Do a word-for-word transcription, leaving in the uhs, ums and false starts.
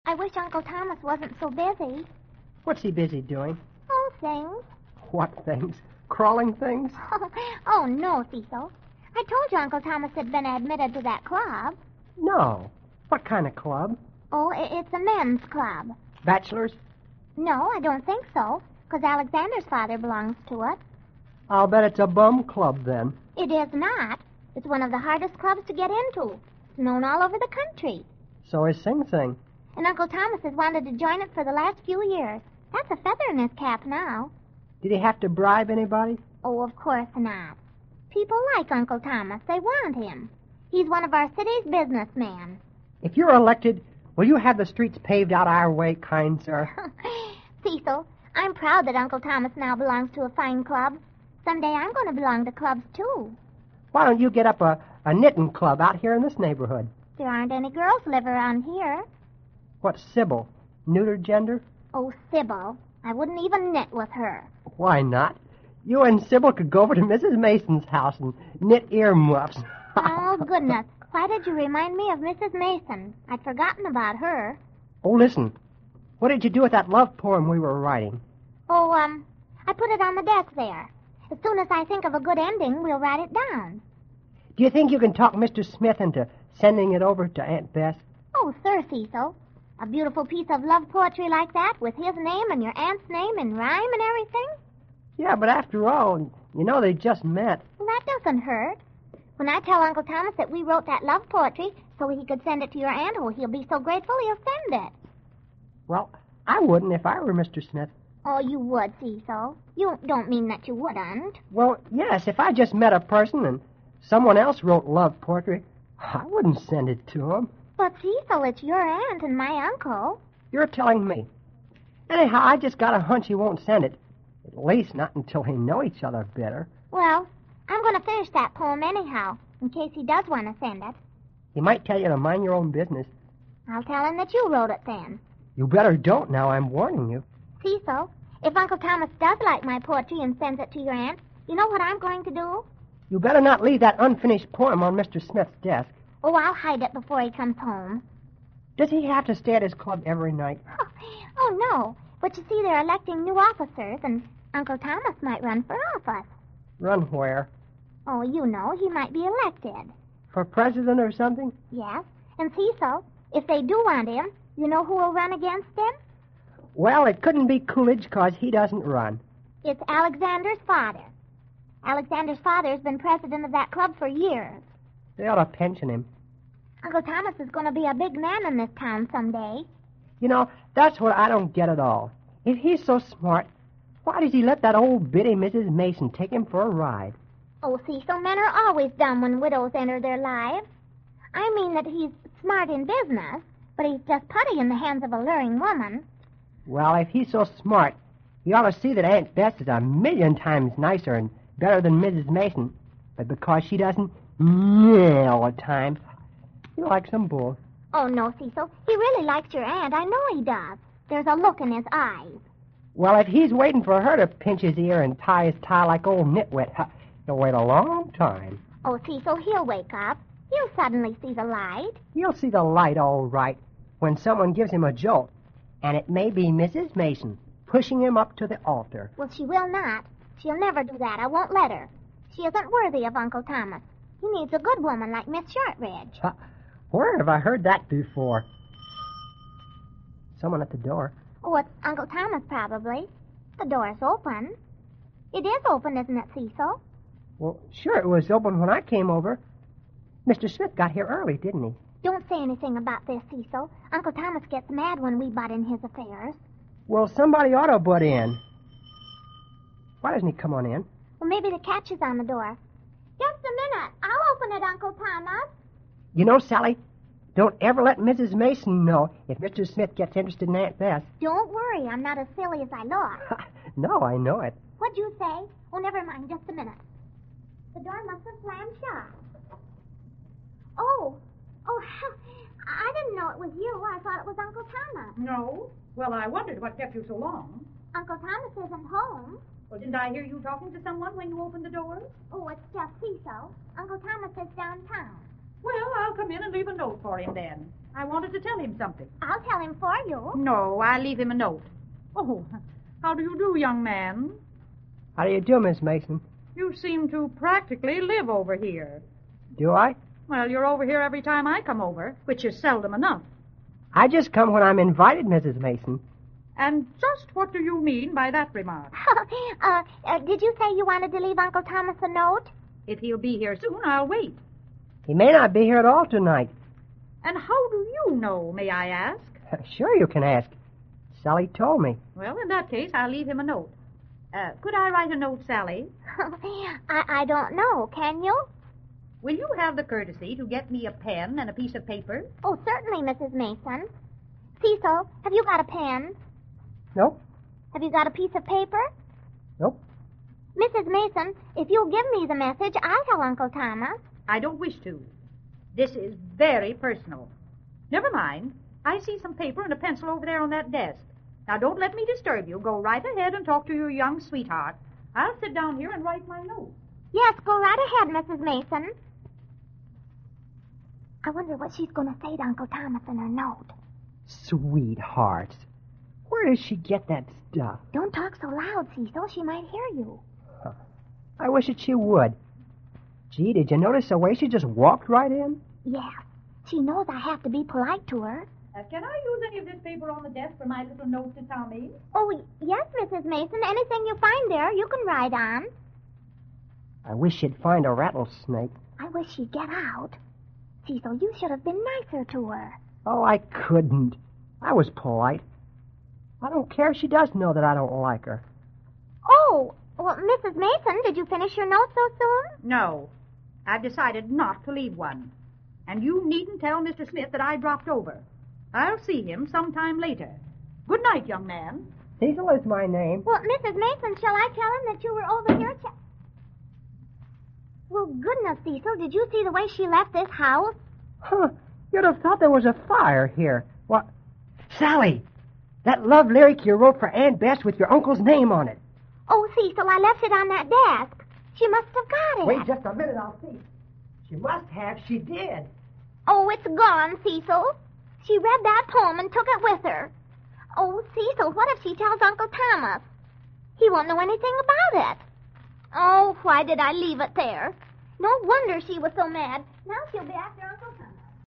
I wish Uncle Thomas wasn't so busy. What's he busy doing? Oh, things. What things? Crawling things? Oh, no, Cecil. I told you Uncle Thomas had been admitted to that club. No. What kind of club? Oh, it's a men's club. Bachelors? No, I don't think so, because Alexander's father belongs to it. I'll bet it's a bum club, then. It is not. It's one of the hardest clubs to get into. It's known all over the country. So is Sing Sing. And Uncle Thomas has wanted to join it for the last few years. That's a feather in his cap now. Did he have to bribe anybody? Oh, of course not. People like Uncle Thomas. They want him. He's one of our city's businessmen. If you're elected, will you have the streets paved out our way, kind sir? Cecil, I'm proud that Uncle Thomas now belongs to a fine club. Someday I'm going to belong to clubs, too. Why don't you get up a, a knitting club out here in this neighborhood? There aren't any girls live around here. What's Sybil? Neuter gender? Oh, Sybil. I wouldn't even knit with her. Why not? You and Sybil could go over to Missus Mason's house and knit earmuffs. Oh, goodness. Why did you remind me of Missus Mason? I'd forgotten about her. Oh, listen. What did you do with that love poem we were writing? Oh, um, I put it on the desk there. As soon as I think of a good ending, we'll write it down. Do you think you can talk Mister Smith into sending it over to Aunt Bess? Oh, sir, Cecil. A beautiful piece of love poetry like that with his name and your aunt's name in rhyme and everything? Yeah, but after all, you know they just met. Well, that doesn't hurt. When I tell Uncle Thomas that we wrote that love poetry so he could send it to your aunt, oh, he'll be so grateful he'll send it. Well, I wouldn't if I were Mister Smith. Oh, you would, Cecil. You don't mean that you wouldn't. Well, yes, if I just met a person and someone else wrote love poetry, I wouldn't send it to him. But, Cecil, it's your aunt and my uncle. You're telling me. Anyhow, I just got a hunch he won't send it. At least not until they know each other better. Well, I'm going to finish that poem anyhow, in case he does want to send it. He might tell you to mind your own business. I'll tell him that you wrote it then. You better don't now, I'm warning you. Cecil, if Uncle Thomas does like my poetry and sends it to your aunt, you know what I'm going to do? You better not leave that unfinished poem on Mister Smith's desk. Oh, I'll hide it before he comes home. Does he have to stay at his club every night? Oh, no. But you see, they're electing new officers, and Uncle Thomas might run for office. Run where? Oh, you know, he might be elected. For president or something? Yes. And Cecil, if they do want him, you know who will run against him? Well, it couldn't be Coolidge because he doesn't run. It's Alexander's father. Alexander's father's been president of that club for years. They ought to pension him. Uncle Thomas is going to be a big man in this town someday. You know, that's what I don't get at all. If he's so smart, why does he let that old biddy Missus Mason take him for a ride? Oh, Cecil, men are always dumb when widows enter their lives. I mean that he's smart in business, but he's just putty in the hands of a luring woman. Well, if he's so smart, he ought to see that Aunt Bess is a million times nicer and better than Missus Mason. But because she doesn't yeah all the time, he likes them both. Oh, no, Cecil. He really likes your aunt. I know he does. There's a look in his eyes. Well, if he's waiting for her to pinch his ear and tie his tie like old Nitwit, he'll wait a long time. Oh, Cecil, he'll wake up. He'll suddenly see the light. He'll see the light all right when someone gives him a jolt. And it may be Missus Mason pushing him up to the altar. Well, she will not. She'll never do that. I won't let her. She isn't worthy of Uncle Thomas. He needs a good woman like Miss Shortridge. Uh, where have I heard that before? Someone at the door. Oh, it's Uncle Thomas, probably. The door's open. It is open, isn't it, Cecil? Well, sure, it was open when I came over. Mister Smith got here early, didn't he? Don't say anything about this, Cecil. Uncle Thomas gets mad when we butt in his affairs. Well, somebody ought to butt in. Why doesn't he come on in? Well, maybe the catch is on the door. Just a minute. I'll open it, Uncle Thomas. You know, Sally, don't ever let Missus Mason know if Mister Smith gets interested in Aunt Bess. Don't worry. I'm not as silly as I look. No, I know it. What'd you say? Oh, never mind. Just a minute. The door must have slammed shut. Oh. Oh, I didn't know it was you. I thought it was Uncle Thomas. No? Well, I wondered what kept you so long. Uncle Thomas isn't home. Well, didn't I hear you talking to someone when you opened the door? Oh, it's just Cecil. Uncle Thomas is downtown. Well, I'll come in and leave a note for him then. I wanted to tell him something. I'll tell him for you. No, I'll leave him a note. Oh, how do you do, young man? How do you do, Miss Mason? You seem to practically live over here. Do I? Well, you're over here every time I come over, which is seldom enough. I just come when I'm invited, Missus Mason. And just what do you mean by that remark? uh, uh, did you say you wanted to leave Uncle Thomas a note? If he'll be here soon, I'll wait. He may not be here at all tonight. And how do you know, may I ask? Sure you can ask. Sally told me. Well, in that case, I'll leave him a note. Uh, could I write a note, Sally? I, I don't know. Can you? Will you have the courtesy to get me a pen and a piece of paper? Oh, certainly, Missus Mason. Cecil, have you got a pen? Nope. Have you got a piece of paper? Nope. Missus Mason, if you'll give me the message, I'll tell Uncle Thomas. I don't wish to. This is very personal. Never mind. I see some paper and a pencil over there on that desk. Now, don't let me disturb you. Go right ahead and talk to your young sweetheart. I'll sit down here and write my note. Yes, go right ahead, Missus Mason. I wonder what she's going to say to Uncle Thomas in her note. Sweethearts. Where does she get that stuff? Don't talk so loud, Cecil. She might hear you. Huh. I wish that she would. Gee, did you notice the way she just walked right in? Yeah. She knows I have to be polite to her. Uh, can I use any of this paper on the desk for my little note to Tommy? Oh, yes, Missus Mason. Anything you find there, you can write on. I wish she'd find a rattlesnake. I wish she'd get out. Cecil, you should have been nicer to her. Oh, I couldn't. I was polite. I don't care if she does know that I don't like her. Oh, well, Missus Mason, did you finish your note so soon? No. I've decided not to leave one. And you needn't tell Mister Smith that I dropped over. I'll see him sometime later. Good night, young man. Cecil is my name. Well, Missus Mason, shall I tell him that you were over here? Ch- well, goodness, Cecil, did you see the way she left this house? Huh. You'd have thought there was a fire here. What? Sally, that love lyric you wrote for Aunt Bess with your uncle's name on it. Oh, Cecil, I left it on that desk. She must have got it. Wait just a minute, I'll see. She must have. She did. Oh, it's gone, Cecil. She read that poem and took it with her. Oh, Cecil, what if she tells Uncle Thomas? He won't know anything about it. Oh, why did I leave it there? No wonder she was so mad. Now she'll be after Uncle Thomas.